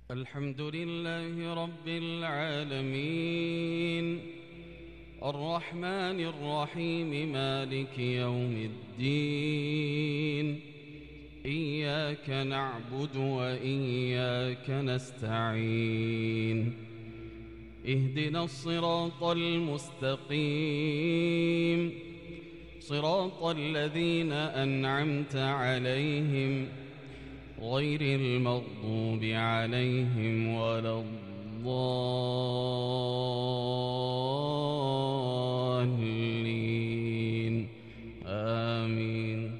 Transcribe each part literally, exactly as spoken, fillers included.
الحمد لله رب العالمين الرحمن الرحيم مالك يوم الدين إياك نعبد وإياك نستعين اهدنا الصراط المستقيم صراط الذين أنعمت عليهم غير المغضوب عليهم ولا الضالين آمين.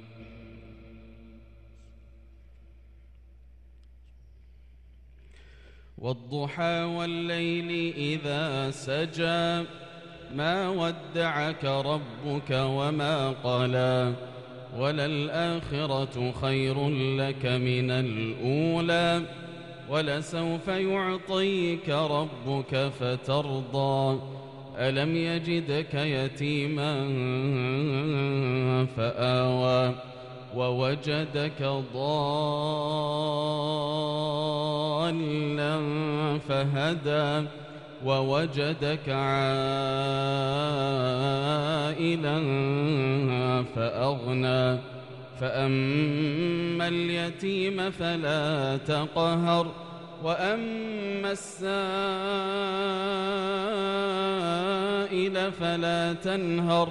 والضحى والليل إذا سجى ما ودعك ربك وما قلى وللآخرة خير لك من الأولى ولسوف يعطيك ربك فترضى ألم يجدك يتيما فآوى ووجدك ضالا فهدى ووجدك عائلا فأغنى فأما اليتيم فلا تقهر وأما السائل فلا تنهر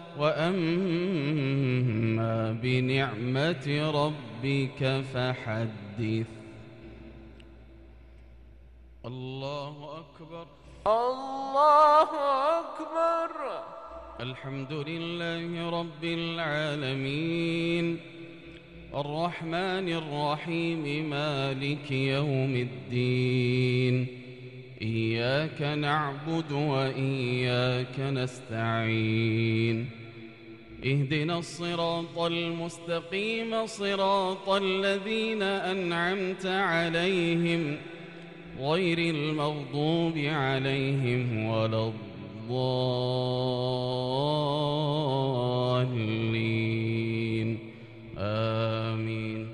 وأما بنعمة ربك فحدث. الله أكبر الله أكبر. الحمد لله رب العالمين الرحمن الرحيم مالك يوم الدين إياك نعبد وإياك نستعين اهدنا الصراط المستقيم صراط الذين أنعمت عليهم غير المغضوب عليهم ولا الضالين آمين.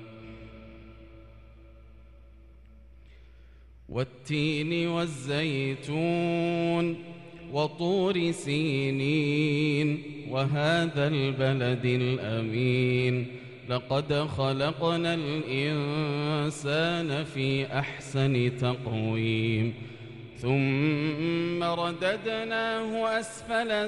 والتين والزيتون وطور سينين وهذا البلد الأمين لقد خلقنا الإنسان في أحسن تقويم ثم رددناه أسفل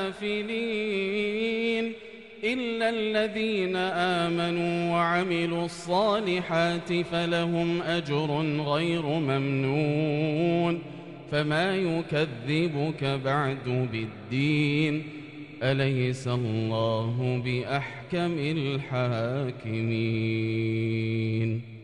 سافلين إلا الذين آمنوا وعملوا الصالحات فلهم أجر غير ممنون فما يكذبك بعد بالدين أليس الله بأحكم الحاكمين.